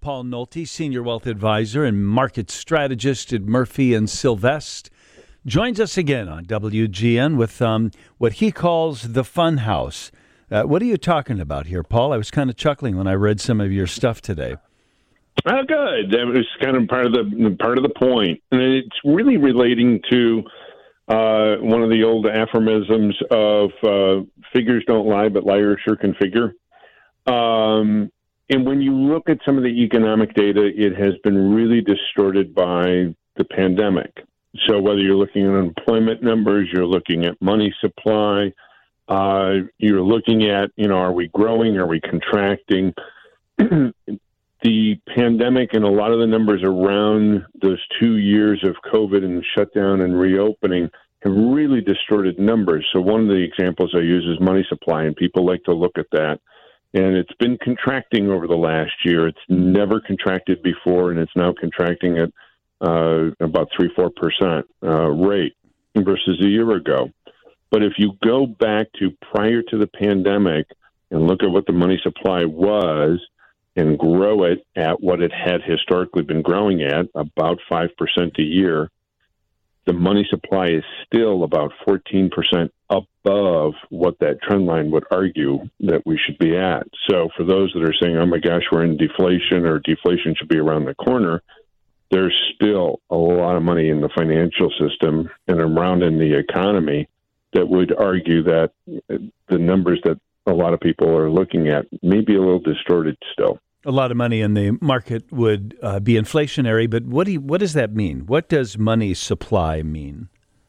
Paul Nolte, Senior Wealth Advisor and Market Strategist at Murphy and Sylvester, joins us again on WGN with what he calls the Fun House. What are you talking about here, Paul? I was kind of chuckling when I read some of your stuff today. Oh, good. That was kind of part of the point, and it's really relating to one of the old aphorisms of figures don't lie, but liars sure can figure. And when you look at some of the economic data, it has been really distorted by the pandemic. So whether you're looking at unemployment numbers, you're looking at money supply, you're looking at, are we growing? Are we contracting? The pandemic and a lot of the numbers around those 2 years of COVID and shutdown and reopening have really distorted numbers. So one of the examples I use is money supply, and people like to look at that. And it's been contracting over the last year. It's never contracted before, and it's now contracting at about 3-4% rate versus a year ago. But if you go back to prior to the pandemic and look at what the money supply was and grow it at what it had historically been growing at, about 5% a year, the money supply is still about 14% above what that trend line would argue that we should be at. So for those that are saying, oh my gosh, we're in deflation or deflation should be around the corner, there's still a lot of money in the financial system and around in the economy that would argue that the numbers that a lot of people are looking at may be a little distorted still. A lot of money in the market would be inflationary, but what does that mean? What does money supply mean?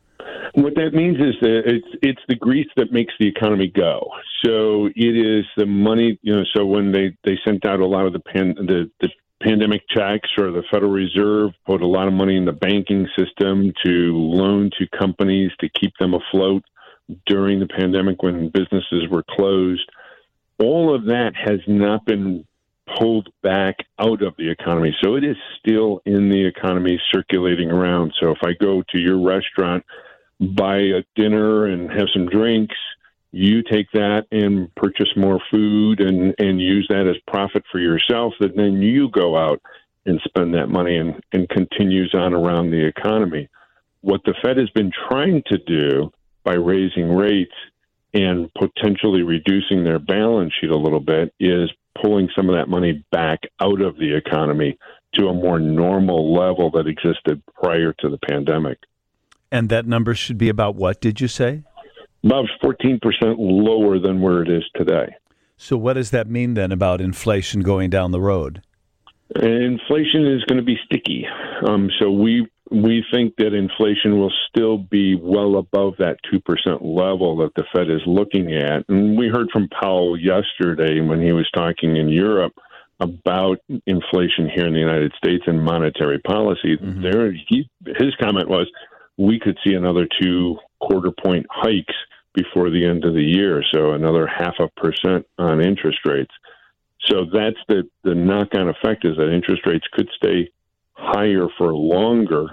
What that means is that it's the grease that makes the economy go. So it is the money, so when they sent out a lot of the pandemic checks, or the Federal Reserve put a lot of money in the banking system to loan to companies to keep them afloat during the pandemic when businesses were closed, all of that has not been pulled back out of the economy. So it is still in the economy circulating around. So if I go to your restaurant, buy a dinner and have some drinks, you take that and purchase more food and use that as profit for yourself, and then you go out and spend that money and continues on around the economy. What the Fed has been trying to do by raising rates and potentially reducing their balance sheet a little bit is pulling some of that money back out of the economy to a more normal level that existed prior to the pandemic. And that number should be about what, did you say? About 14% lower than where it is today. So what does that mean then about inflation going down the road? Inflation is going to be sticky. So we think that inflation will still be well above that 2% level that the Fed is looking at. And we heard from Powell yesterday when he was talking in Europe about inflation here in the United States and monetary policy. Mm-hmm. His comment was, we could see another 2 quarter-point hikes before the end of the year, so another 0.5% on interest rates. So that's the knock-on effect, is that interest rates could stay higher for longer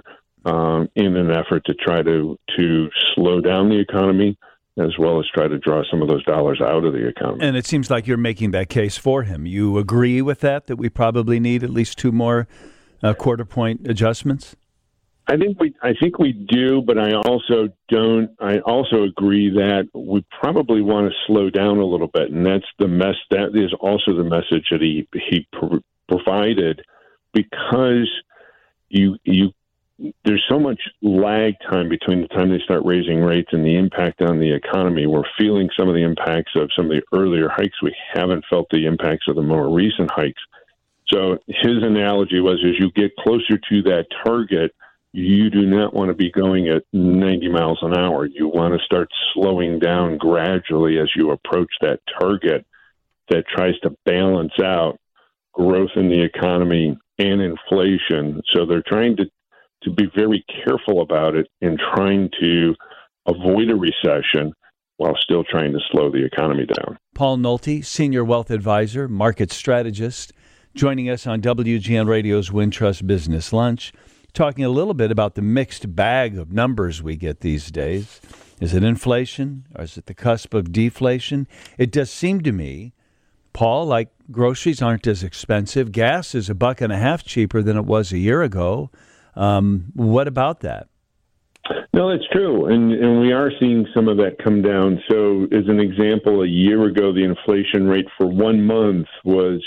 in an effort to try to slow down the economy, as well as try to draw some of those dollars out of the economy. And it seems like you're making that case for him. You agree with that we probably need at least 2 more quarter-point adjustments? I think we do, but I also don't. I also agree that we probably want to slow down a little bit, and that's that is also the message that he provided, because there's so much lag time between the time they start raising rates and the impact on the economy. We're feeling some of the impacts of some of the earlier hikes. We haven't felt the impacts of the more recent hikes. So his analogy was, as you get closer to that target, you do not want to be going at 90 miles an hour. You want to start slowing down gradually as you approach that target that tries to balance out growth in the economy and inflation. So they're trying to be very careful about it and trying to avoid a recession while still trying to slow the economy down. Paul Nolte, Senior Wealth Advisor, Market Strategist, joining us on WGN Radio's Wintrust Business Lunch, talking a little bit about the mixed bag of numbers we get these days. Is it inflation, or is it the cusp of deflation? It does seem to me Paul, like groceries aren't as expensive. Gas is $1.50 cheaper than it was a year ago. What about that? No, that's true, and we are seeing some of that come down. So, as an example, a year ago, the inflation rate for 1 month was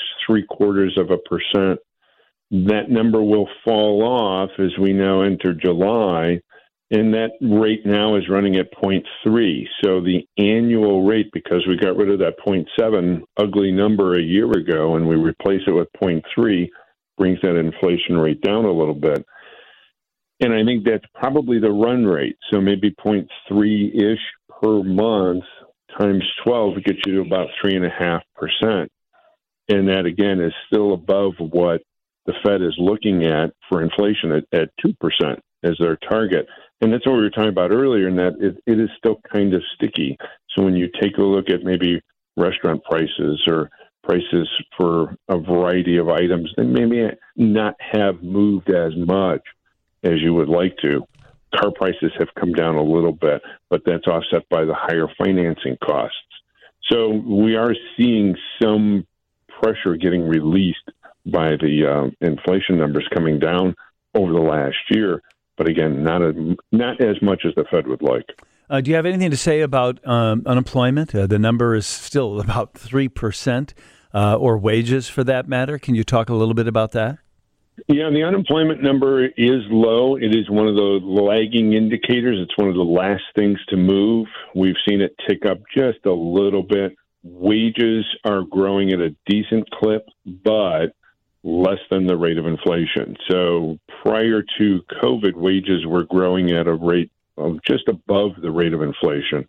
0.75%. That number will fall off as we now enter July, and that rate now is running at 0.3. So the annual rate, because we got rid of that 0.7 ugly number a year ago, and we replace it with 0.3, brings that inflation rate down a little bit. And I think that's probably the run rate. So maybe 0.3-ish per month times 12 gets you to about 3.5%. And that, again, is still above what the Fed is looking at for inflation at 2% as their target. And that's what we were talking about earlier, in that it is still kind of sticky. So when you take a look at maybe restaurant prices or prices for a variety of items, they maybe not have moved as much as you would like to. Car prices have come down a little bit, but that's offset by the higher financing costs. So we are seeing some pressure getting released by the inflation numbers coming down over the last year, but again, not as much as the Fed would like. Do you have anything to say about unemployment? The number is still about 3%, or wages for that matter. Can you talk a little bit about that? Yeah, the unemployment number is low. It is one of the lagging indicators. It's one of the last things to move. We've seen it tick up just a little bit. Wages are growing at a decent clip, but less than the rate of inflation. So prior to COVID, wages were growing at a rate of just above the rate of inflation.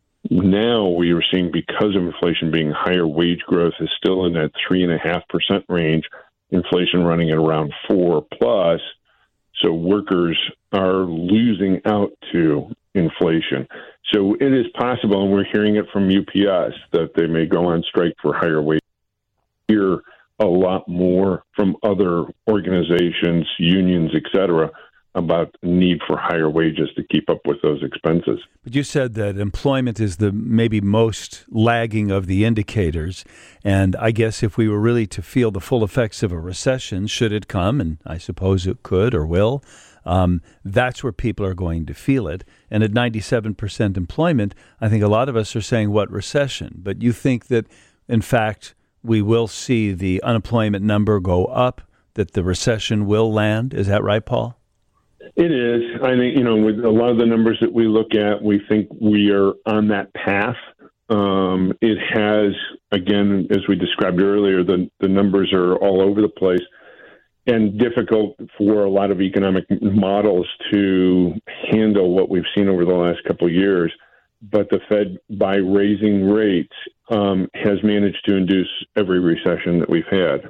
Now we are seeing, because of inflation being higher, wage growth is still in that 3.5% range, inflation running at around 4 plus. So workers are losing out to inflation. So it is possible, and we're hearing it from UPS, that they may go on strike for higher wages. Hear a lot more from other organizations, unions, et cetera, about the need for higher wages to keep up with those expenses. But you said that employment is the maybe most lagging of the indicators. And I guess if we were really to feel the full effects of a recession, should it come, and I suppose it could or will, that's where people are going to feel it. And at 97% employment, I think a lot of us are saying, what recession? But you think that, in fact, we will see the unemployment number go up, that the recession will land. Is that right, Paul? It is. I think, with a lot of the numbers that we look at, we think we are on that path. It has, again, as we described earlier, the numbers are all over the place and difficult for a lot of economic models to handle what we've seen over the last couple of years. But the Fed, by raising rates, has managed to induce every recession that we've had.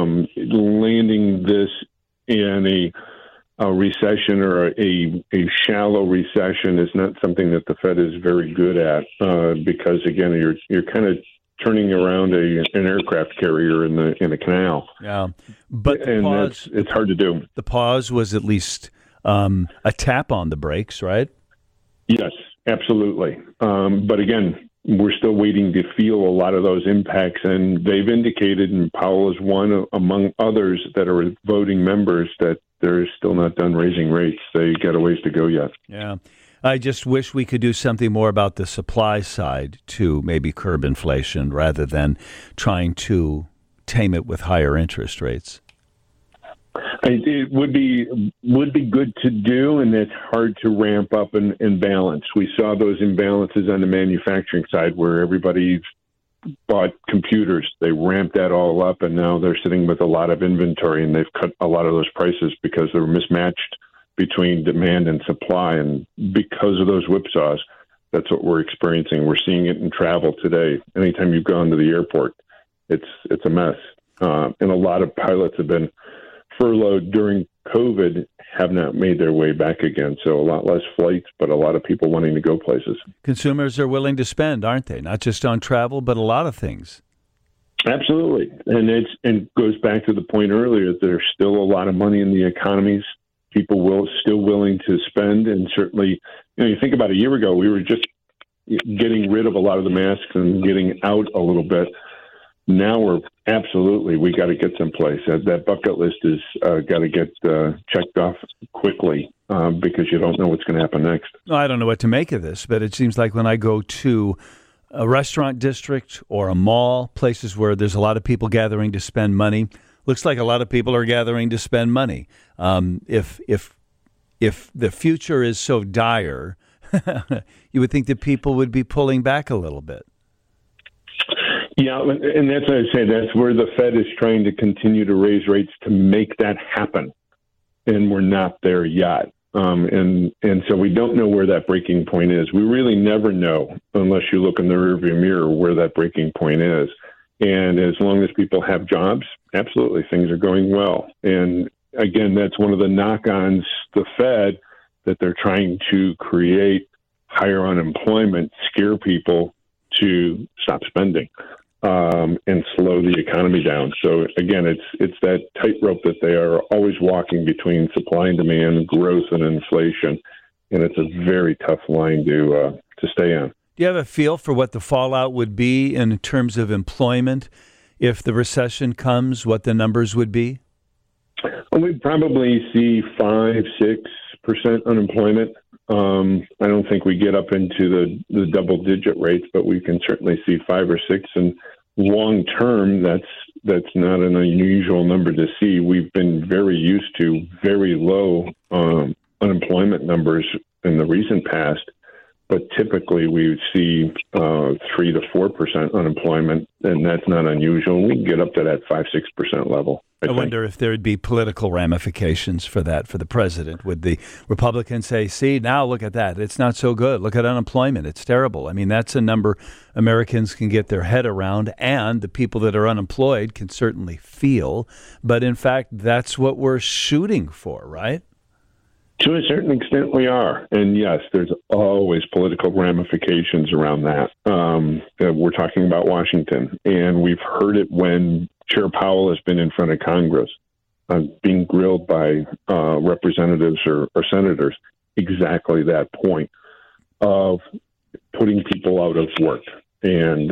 Landing this in a recession or a shallow recession is not something that the Fed is very good at, because again, you're kind of turning around an aircraft carrier in a canal. Yeah, but it's hard to do. The pause was at least a tap on the brakes, right? Yes, absolutely. But again, we're still waiting to feel a lot of those impacts, and they've indicated, and Powell is one among others that are voting members, that they're still not done raising rates. They got a ways to go yet. Yeah. I just wish we could do something more about the supply side to maybe curb inflation rather than trying to tame it with higher interest rates. It would be good to do, and it's hard to ramp up and balance. We saw those imbalances on the manufacturing side where everybody bought computers. They ramped that all up, and now they're sitting with a lot of inventory, and they've cut a lot of those prices because they're mismatched between demand and supply. And because of those whipsaws, that's what we're experiencing. We're seeing it in travel today. Anytime you've gone to the airport, it's a mess. And a lot of pilots have been furloughed during COVID, have not made their way back again. So a lot less flights, but a lot of people wanting to go places. Consumers are willing to spend, aren't they? Not just on travel, but a lot of things. Absolutely. And goes back to the point earlier, there's still a lot of money in the economies. People still willing to spend. And certainly, you think about a year ago, we were just getting rid of a lot of the masks and getting out a little bit. now we got to get someplace. That bucket list is got to get checked off quickly because you don't know what's going to happen next. I don't know what to make of this, but it seems like when I go to a restaurant district or a mall, places where there's a lot of people gathering to spend money, looks like a lot of people are gathering to spend money. If the future is so dire, you would think that people would be pulling back a little bit. Yeah, and that's what I say. That's where the Fed is trying to continue to raise rates to make that happen, and we're not there yet. And so we don't know where that breaking point is. We really never know unless you look in the rearview mirror where that breaking point is. And as long as people have jobs, absolutely, things are going well. And again, that's one of the knock-ons, the Fed, that they're trying to create higher unemployment, scare people to stop spending and slow the economy down. So again, it's that tightrope that they are always walking between supply and demand, growth and inflation, and it's a very tough line to stay on. Do you have a feel for what the fallout would be in terms of employment if the recession comes, what the numbers would be? Well, we'd probably see 5-6% unemployment. I don't think we get up into the double-digit rates, but we can certainly see 5 or 6. And long term, that's not an unusual number to see. We've been very used to very low unemployment numbers in the recent past. But typically we would see 3 to 4% unemployment, and that's not unusual. We can get up to that 5-6% level. I wonder if there would be political ramifications for that for the president. Would the Republicans say, see, now look at that. It's not so good. Look at unemployment. It's terrible. I mean, that's a number Americans can get their head around, and the people that are unemployed can certainly feel. But in fact, that's what we're shooting for, right? To a certain extent, we are. And yes, there's always political ramifications around that. We're talking about Washington, and we've heard it when Chair Powell has been in front of Congress, being grilled by representatives or senators, exactly that point of putting people out of work. And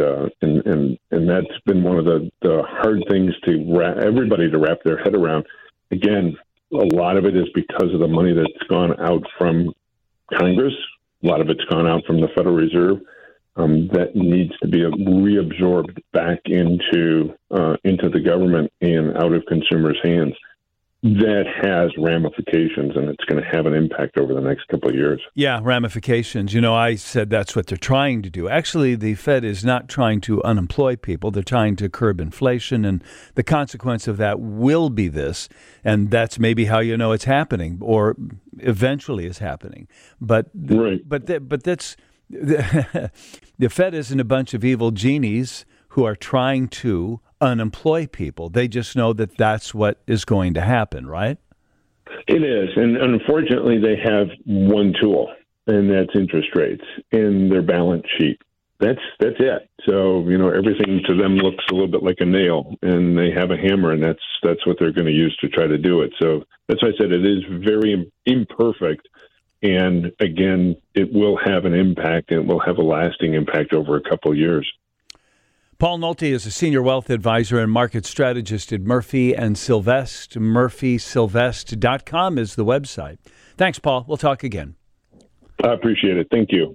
that's been one of the hard things everybody to wrap their head around. Again, a lot of it is because of the money that's gone out from Congress. A lot of it's gone out from the Federal Reserve. That needs to be reabsorbed back into the government and out of consumers' hands. That has ramifications, and it's going to have an impact over the next couple of years. Yeah, ramifications. You know, I said that's what they're trying to do. Actually, the Fed is not trying to unemploy people. They're trying to curb inflation, and the consequence of that will be this, and that's maybe how you know it's happening, or eventually is happening. But right. But that's the Fed isn't a bunch of evil genies who are trying to unemploy people. They just know that that's what is going to happen, right? It is. And unfortunately, they have one tool, and that's interest rates in their balance sheet. That's it. So, you know, everything to them looks a little bit like a nail, and they have a hammer, and that's what they're going to use to try to do it. So that's why I said it is very imperfect. And again, it will have an impact, and it will have a lasting impact over a couple of years. Paul Nolte is a senior wealth advisor and market strategist at Murphy and Sylvest. MurphySylvest.com is the website. Thanks, Paul. We'll talk again. I appreciate it. Thank you.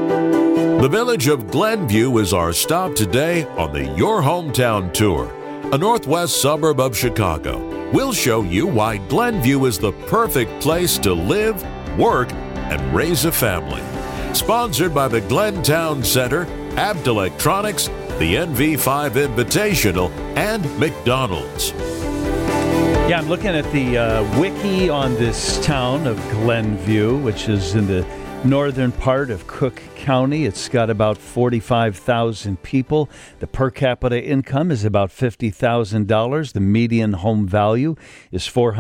The village of Glenview is our stop today on the Your Hometown Tour, a northwest suburb of Chicago. We'll show you why Glenview is the perfect place to live, work, and raise a family. Sponsored by the Glentown Center, Abt Electronics, the NV5 Invitational, and McDonald's. Yeah, I'm looking at the wiki on this town of Glenview, which is in the northern part of Cook County. It's got about 45,000 people. The per capita income is about $50,000. The median home value is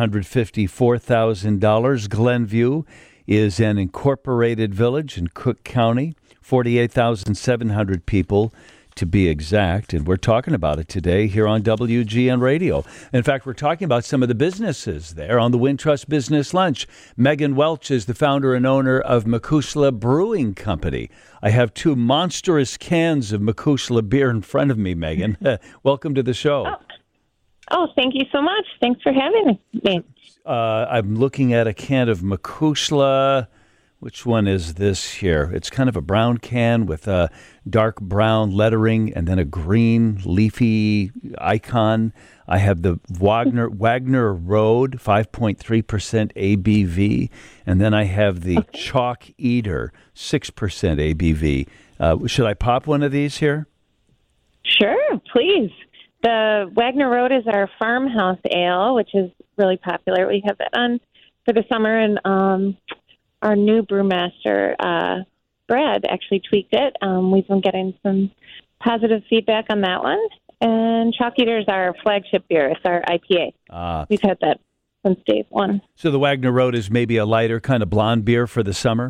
$454,000. Glenview is an incorporated village in Cook County, 48,700 people. to be exact, and we're talking about it today here on WGN Radio. In fact, we're talking about some of the businesses there on the Wintrust Business Lunch. Megan Welch is the founder and owner of Makusla Brewing Company. I have two monstrous cans of Makusla beer in front of me, Megan. Welcome to the show. Oh, thank you so much. Thanks for having me. I'm looking at a can of Makusla. Which one is this here? It's kind of a brown can with a dark brown lettering and then a green leafy icon. I have the Wagner Road, 5.3% ABV. And then I have the Chalk Eater, 6% ABV. Should I pop one of these here? Sure, please. The Wagner Road is our farmhouse ale, which is really popular. We have that on for the summer, and our new brewmaster, Brad, actually tweaked it. We've been getting some positive feedback on that one. And Chalk Eater is our flagship beer. It's our IPA. We've had that since day one. So the Wagner Road is maybe a lighter kind of blonde beer for the summer?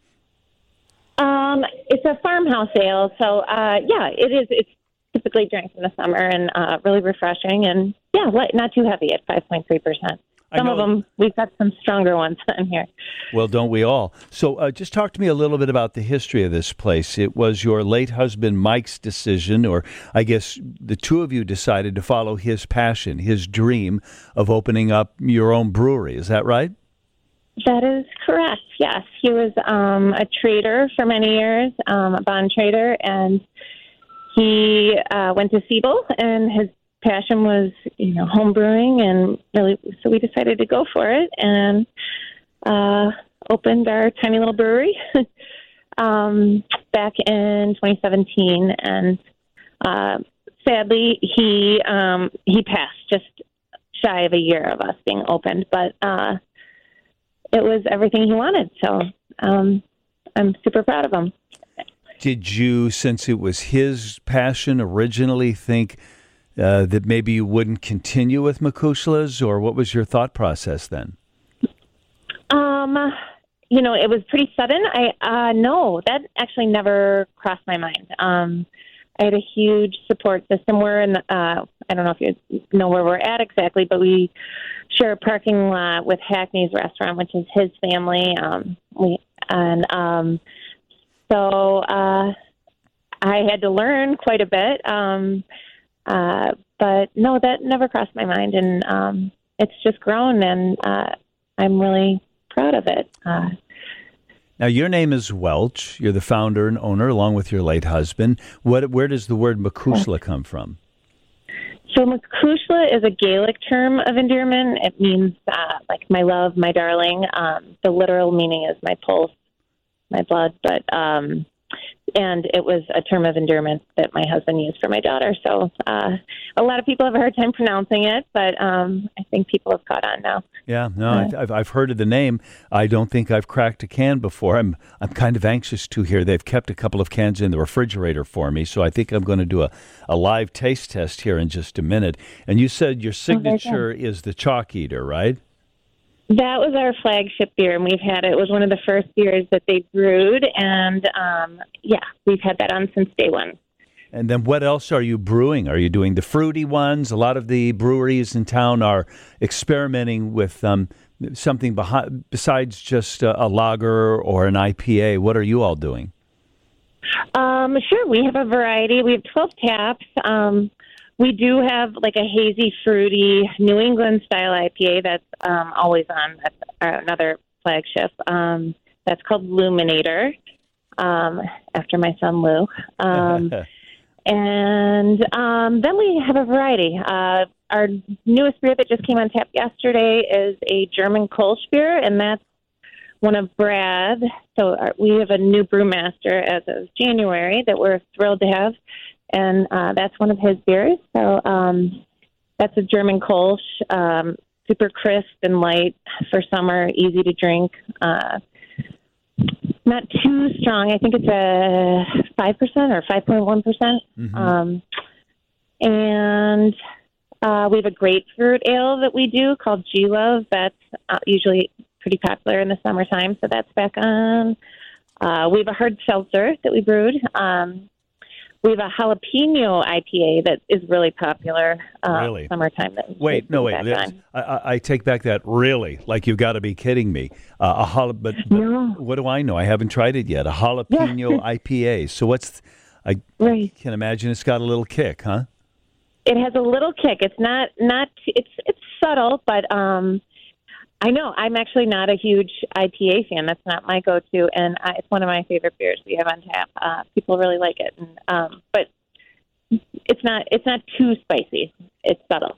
It's a farmhouse ale. So, yeah, it is. It's typically drank in the summer and really refreshing. And, yeah, not too heavy at 5.3%. Some of them, we've got some stronger ones in here. Well, don't we all? So just talk to me a little bit about the history of this place. It was your late husband Mike's decision, or I guess the two of you decided to follow his passion, his dream of opening up your own brewery. Is that right? That is correct, yes. He was a trader for many years, a bond trader, and he went to Siebel, and his passion was, home brewing, and really, so we decided to go for it and opened our tiny little brewery back in 2017. And sadly, he passed just shy of a year of us being opened, but it was everything he wanted. So I'm super proud of him. Did you, since it was his passion, originally think that maybe you wouldn't continue with Makusla's, or what was your thought process then? It was pretty sudden. No, that actually never crossed my mind. I had a huge support system. We're in I don't know if you know where we're at exactly, but we share a parking lot with Hackney's Restaurant, which is his family. So I had to learn quite a bit. But no, that never crossed my mind, and it's just grown, and I'm really proud of it. Now, your name is Welch. You're the founder and owner, along with your late husband. Where does the word Makusla come from? So Makusla is a Gaelic term of endearment. It means like my love, my darling. The literal meaning is my pulse, my blood, but and it was a term of endearment that my husband used for my daughter. So a lot of people have a hard time pronouncing it, but I think people have caught on now. Yeah, no, I've heard of the name. I don't think I've cracked a can before. I'm kind of anxious to hear. They've kept a couple of cans in the refrigerator for me, so I think I'm going to do a live taste test here in just a minute. And you said your signature is the Chalk Eater, right? That was our flagship beer, and we've had it. It was one of the first beers that they brewed, and we've had that on since day one. And then what else are you brewing? Are you doing the fruity ones? A lot of the breweries in town are experimenting with something besides just a lager or an IPA. What are you all doing? Sure, we have a variety. We have 12 taps. We do have like a hazy, fruity New England style IPA that's always on. That's another flagship. That's called Luminator, after my son Lou. And then we have a variety. Our newest beer that just came on tap yesterday is a German Kolsch beer, and that's one of Brad. So we have a new brewmaster as of January that we're thrilled to have. And that's one of his beers. So that's a German Kolsch, super crisp and light for summer, easy to drink. Not too strong. I think it's a 5% or 5.1%. Mm-hmm. And we have a grapefruit ale that we do called G-Love. That's usually pretty popular in the summertime, so that's back on. We have a hard seltzer that we brewed. We have a jalapeno IPA that is really popular. Really? Summertime. Wait. I take back that really. Like, you've got to be kidding me. But No. what do I know? I haven't tried it yet. A jalapeno IPA. So I Right. can imagine it's got a little kick, huh? It has a little kick. It's not. It's subtle, but I know I'm actually not a huge IPA fan. That's not my go-to, and it's one of my favorite beers we have on tap. People really like it, but it's not too spicy. It's subtle.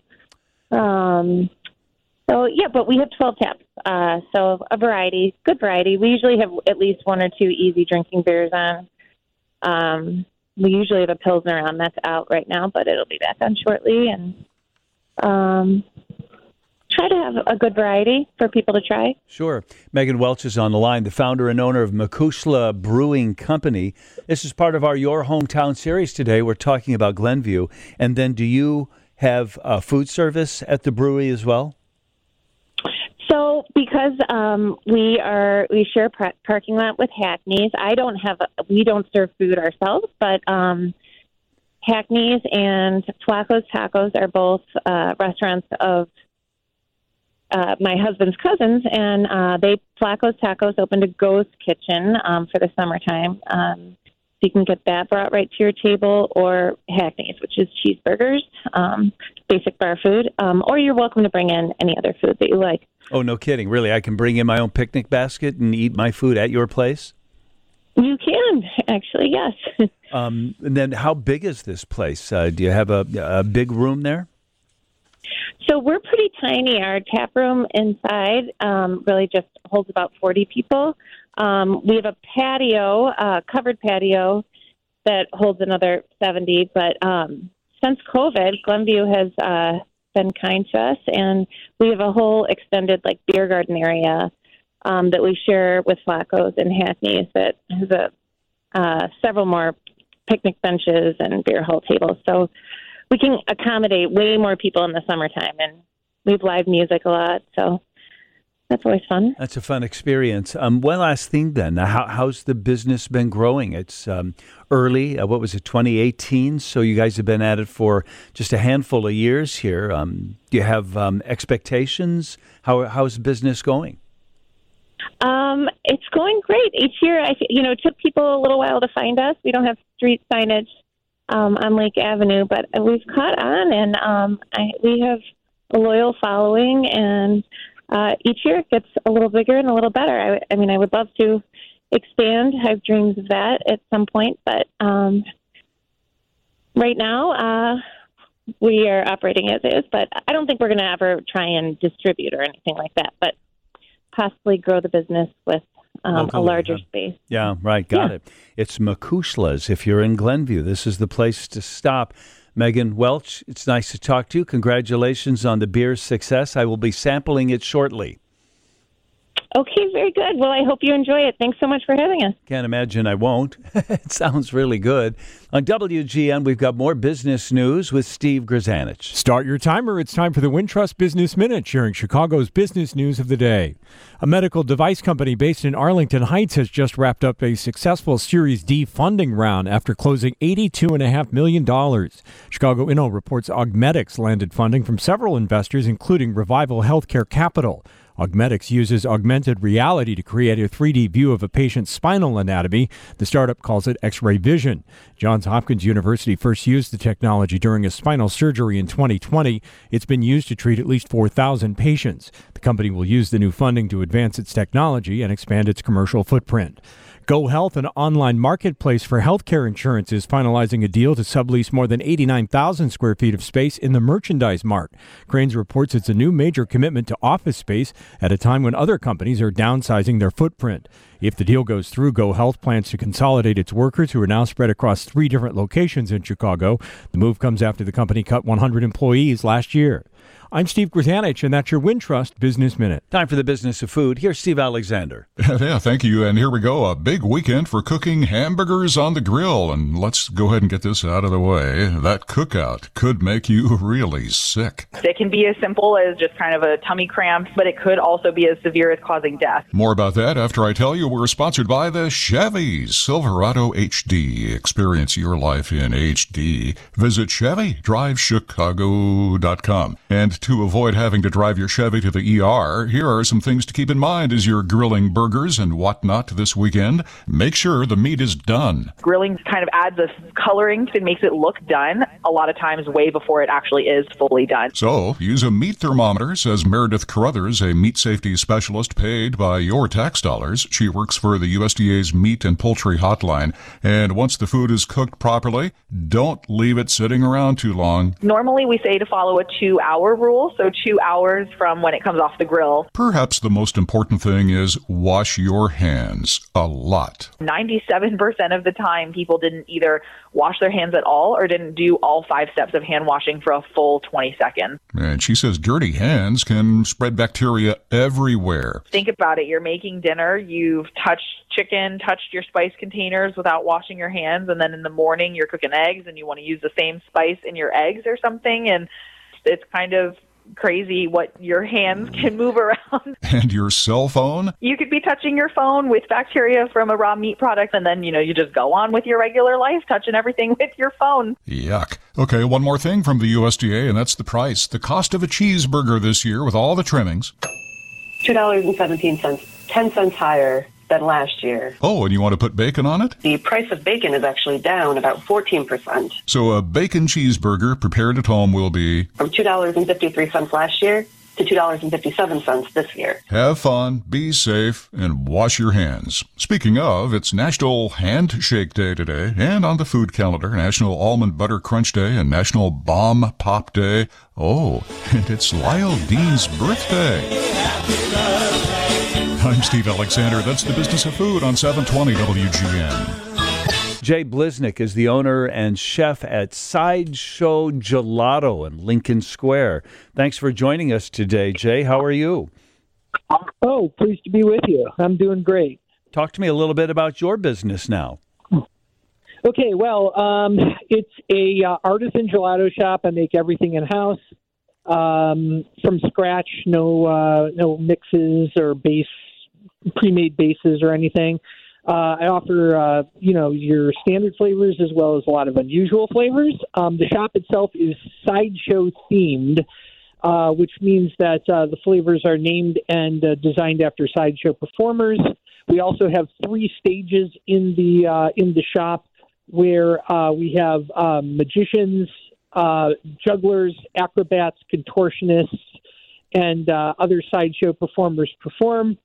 So yeah, but we have 12 taps, so a variety, good variety. We usually have at least one or two easy drinking beers on. We usually have a Pilsner on that's out right now, but it'll be back on shortly, and try to have a good variety for people to try. Sure. Megan Welch is on the line, the founder and owner of Makusla Brewing Company. This is part of our Your Hometown series today. We're talking about Glenview. And then do you have food service at the brewery as well? So because we share a parking lot with Hackney's, we don't serve food ourselves, but Hackney's and Flacco's Tacos are both restaurants of my husband's cousins, and Flacco's Tacos opened a ghost kitchen for the summertime. So you can get that brought right to your table, or Hackney's, which is cheeseburgers, basic bar food, or you're welcome to bring in any other food that you like. Oh, no kidding. Really? I can bring in my own picnic basket and eat my food at your place? You can, actually, yes. And then how big is this place? Do you have a big room there? So we're pretty tiny. Our tap room inside really just holds about 40 people. We have a patio, covered patio, that holds another 70. But since COVID, Glenview has been kind to us, and we have a whole extended beer garden area that we share with Flacco's and Hackney's that has several more picnic benches and beer hall tables. So we can accommodate way more people in the summertime, and we have live music a lot, so that's always fun. That's a fun experience. One last thing then, how's the business been growing? It's early, 2018, so you guys have been at it for just a handful of years here. Do you have expectations? How's business going? It's going great. Each year, it took people a little while to find us. We don't have street signage on Lake Avenue, but we've caught on, and we have a loyal following, and each year it gets a little bigger and a little better. I would love to expand. I have dreams of that at some point, but right now we are operating as is, but I don't think we're going to ever try and distribute or anything like that, but possibly grow the business with a larger space. Yeah, right. Got it. It's Makusla's. If you're in Glenview, this is the place to stop. Megan Welch, it's nice to talk to you. Congratulations on the beer's success. I will be sampling it shortly. Okay, very good. Well, I hope you enjoy it. Thanks so much for having us. Can't imagine I won't. It sounds really good. On WGN, we've got more business news with Steve Grzanich. Start your timer. It's time for the Wintrust Business Minute, sharing Chicago's business news of the day. A medical device company based in Arlington Heights has just wrapped up a successful Series D funding round after closing $82.5 million. Chicago Inno reports Augmedix landed funding from several investors, including Revival Healthcare Capital. Augmedix uses augmented reality to create a 3D view of a patient's spinal anatomy. The startup calls it X-ray vision. Johns Hopkins University first used the technology during a spinal surgery in 2020. It's been used to treat at least 4,000 patients. The company will use the new funding to advance its technology and expand its commercial footprint. GoHealth, an online marketplace for healthcare insurance, is finalizing a deal to sublease more than 89,000 square feet of space in the Merchandise Mart. Cranes reports it's a new major commitment to office space at a time when other companies are downsizing their footprint. If the deal goes through, GoHealth plans to consolidate its workers, who are now spread across 3 different locations in Chicago. The move comes after the company cut 100 employees last year. I'm Steve Grzanich, and that's your Wintrust Business Minute. Time for the business of food. Here's Steve Alexander. Yeah, thank you. And here we go. A big weekend for cooking hamburgers on the grill. And let's go ahead and get this out of the way. That cookout could make you really sick. It can be as simple as just kind of a tummy cramp, but it could also be as severe as causing death. More about that after I tell you we're sponsored by the Chevy Silverado HD. Experience your life in HD. Visit ChevyDriveChicago.com. And to avoid having to drive your Chevy to the ER, here are some things to keep in mind as you're grilling burgers and whatnot this weekend. Make sure the meat is done. Grilling kind of adds a coloring that makes it look done, a lot of times way before it actually is fully done. So, use a meat thermometer, says Meredith Carruthers, a meat safety specialist paid by your tax dollars. She works for the USDA's Meat and Poultry Hotline. And once the food is cooked properly, don't leave it sitting around too long. Normally, we say to follow a 2-hour rule, so 2 hours from when it comes off the grill. Perhaps the most important thing is wash your hands a lot. 97% of the time, people didn't either wash their hands at all or didn't do all 5 steps of hand washing for a full 20 seconds. And she says dirty hands can spread bacteria everywhere. Think about it. You're making dinner. You've touched chicken, touched your spice containers without washing your hands. And then in the morning, you're cooking eggs and you want to use the same spice in your eggs or something. And it's kind of crazy what your hands can move around. And your cell phone? You could be touching your phone with bacteria from a raw meat product, and then, you just go on with your regular life, touching everything with your phone. Yuck. Okay, one more thing from the USDA, and that's the price. The cost of a cheeseburger this year with all the trimmings. $2.17, 10 cents higher than last year. Oh, and you want to put bacon on it? The price of bacon is actually down about 14%. So a bacon cheeseburger prepared at home will be from $2.53 last year to $2.57 this year. Have fun, be safe, and wash your hands. Speaking of, it's National Handshake Day today, and on the food calendar, National Almond Butter Crunch Day and National Bomb Pop Day. Oh, and it's Lyle Dean's birthday. I'm Steve Alexander. That's the Business of Food on 720 WGN. Jay Bliznick is the owner and chef at Sideshow Gelato in Lincoln Square. Thanks for joining us today, Jay. How are you? Oh, pleased to be with you. I'm doing great. Talk to me a little bit about your business now. Okay, well, it's a artisan gelato shop. I make everything in-house from scratch, no mixes or pre-made bases or anything. I offer, your standard flavors as well as a lot of unusual flavors. The shop itself is Sideshow themed, which means that the flavors are named and designed after sideshow performers. We also have 3 stages in the shop where we have magicians, jugglers, acrobats, contortionists, and other sideshow performers perform.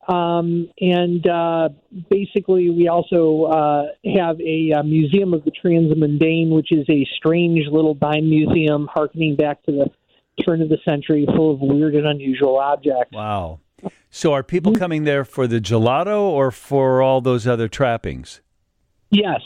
Basically, we also have a Museum of the Transmundane, which is a strange little dime museum harkening back to the turn of the century, full of weird and unusual objects. Wow. So are people coming there for the gelato or for all those other trappings? Yes.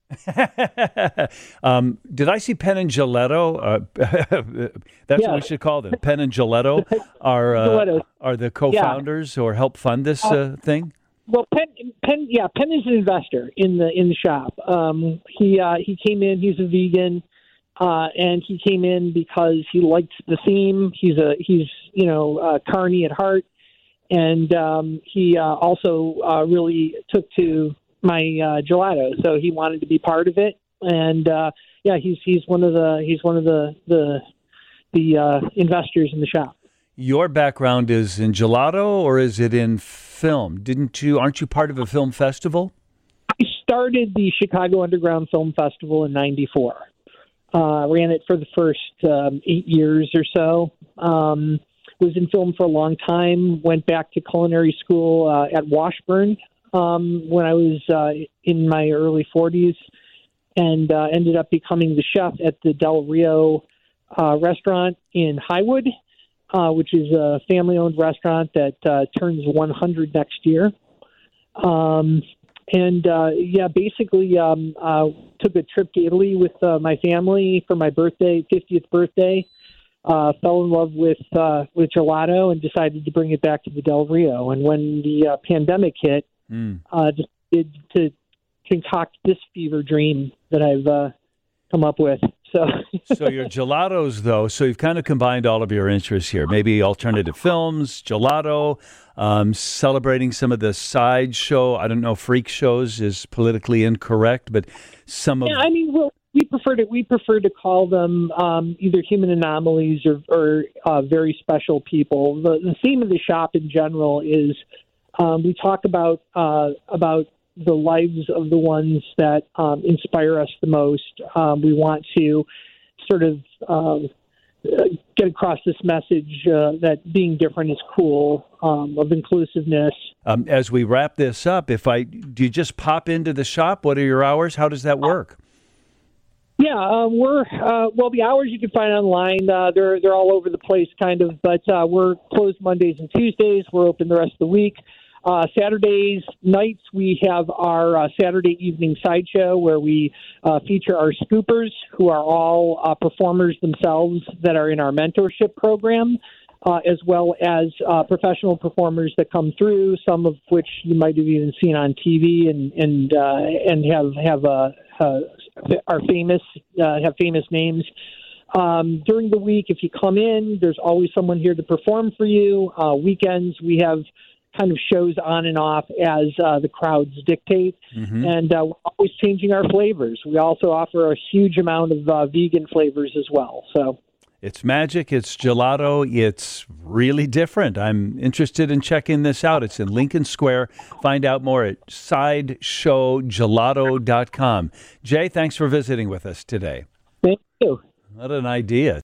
Did I see Penn and Gelato? That's what we should call them. Penn and Gelato are the co-founders or help fund this thing. Well, Penn is an investor in the shop. He came in. He's a vegan, and he came in because he liked the theme. He's carny at heart, and he also really took to my gelato, so he wanted to be part of it, and he's one of the investors in the shop. Your background is in gelato, or is it in film? Aren't you part of a film festival? I started the Chicago Underground Film Festival in '94. Ran it for the first 8 years or so. Was in film for a long time. Went back to culinary school at Washburn when I was in my early 40s, and ended up becoming the chef at the Del Rio restaurant in Highwood, which is a family-owned restaurant that turns 100 next year. Basically took a trip to Italy with my family for my 50th birthday. fell in love with gelato and decided to bring it back to the Del Rio. And when the pandemic hit, decided to concoct this fever dream that I've come up with. So your gelatos, though, so you've kind of combined all of your interests here. Maybe alternative films, gelato, celebrating some of the sideshow. I don't know, freak shows is politically incorrect, but some of... Yeah, I mean, we prefer to call them either human anomalies or very special people. The theme of the shop in general is we talk about the lives of the ones that inspire us the most. We want to sort of get across this message that being different is cool, of inclusiveness. As we wrap this up, do you just pop into the shop? What are your hours? How does that work? Yeah, the hours you can find online. They're all over the place, kind of, but we're closed Mondays and Tuesdays. We're open the rest of the week. Saturdays nights, we have our Saturday evening sideshow where we feature our scoopers, who are all performers themselves that are in our mentorship program, as well as professional performers that come through, some of which you might have even seen on TV and are famous, have famous names. During the week, if you come in, there's always someone here to perform for you. Weekends, we have kind of shows on and off as the crowds dictate. And we're always changing our flavors. We also offer a huge amount of vegan flavors as well. So it's magic. It's gelato. It's really different. I'm interested in checking this out. It's in Lincoln Square. Find out more at sideshowgelato.com. Jay, thanks for visiting with us today. Thank you. What an idea.